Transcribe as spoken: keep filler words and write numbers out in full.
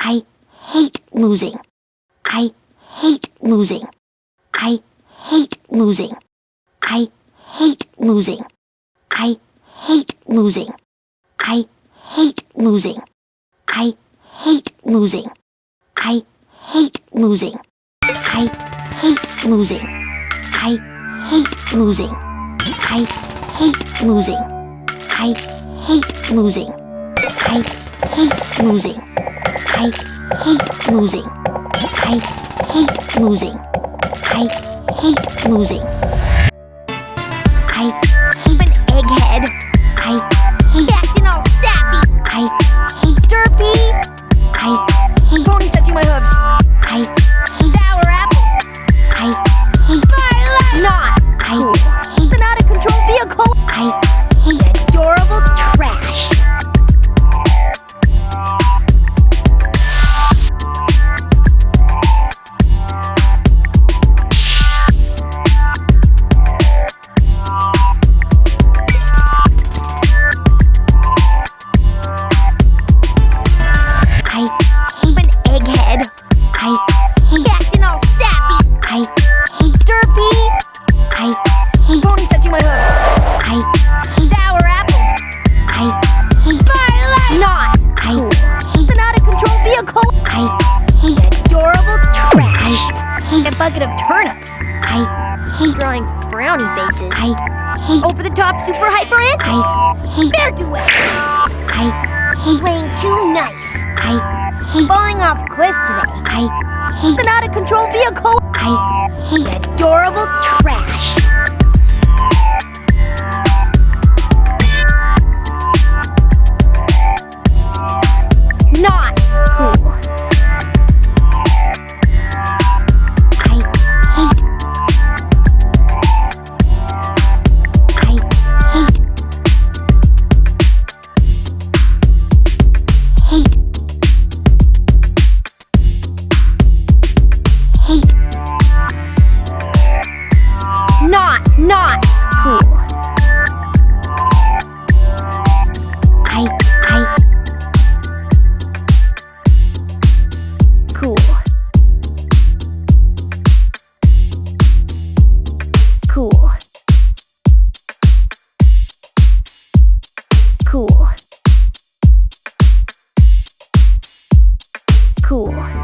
I hate losing. I hate losing. I hate losing. I hate losing. I hate losing. I hate losing. I hate losing. I hate losing. I hate losing. I hate losing. I hate losing. I hate losing. I hate losing. I hate losing. I hate losing. I hate losing. I hate an egghead. I hate acting all sappy. I hate derpy. I hate ponies touching my hooves. I hate sour apples. I hate my not. I hate an out of control vehicle. I hate adorable trash. I hate an egghead. I hate acting all sappy. I hate derpy. I hate ponies touching my hooves. I hate sour apples. I hate my life not. I hate an out of control vehicle. I hate adorable trash. I hate a bucket of turnips. I hate drawing frowny faces. I hate over the top super hyper antics. I hate bear duets. I hate playing too nice. I hate falling off cliffs today. I hate an out of control vehicle. I hate adorable trash. Not cool. I hate. I hate. Hate. Hate. Not, not cool. I, I. Cool. Cool. Cool. Cool.